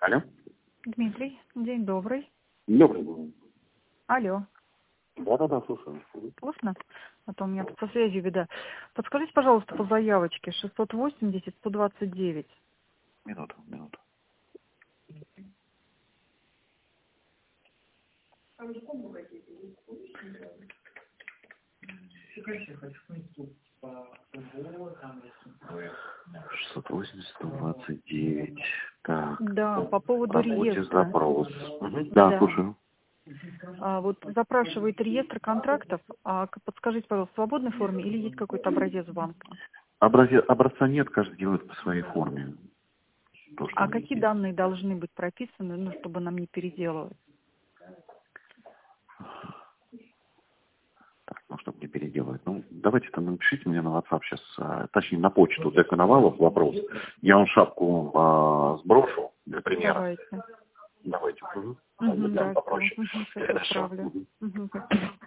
Алло. Дмитрий, день добрый. Добрый день. Алло. Да, слушаю. Слышно? А то у меня тут со связью беда. Подскажите, пожалуйста, по заявочке 680-129. Минуту. Шестьсот восемьдесят 129. Так. Да, по поводу Работе реестра. запрос. Да, слушаю. Вот запрашивает реестр контрактов. Подскажите, пожалуйста, в свободной форме или есть какой-то образец в банке? Образца нет, каждый делает по своей форме. То, что Какие есть. данные должны быть прописаны, чтобы нам не переделывать? Так, чтобы не переделывать. Давайте там напишите мне на WhatsApp сейчас, точнее на почту для Коновалов вопрос. Я вам шапку сброшу для примера. Давайте. Давайте. Да, Прям попроще. сейчас отправлю.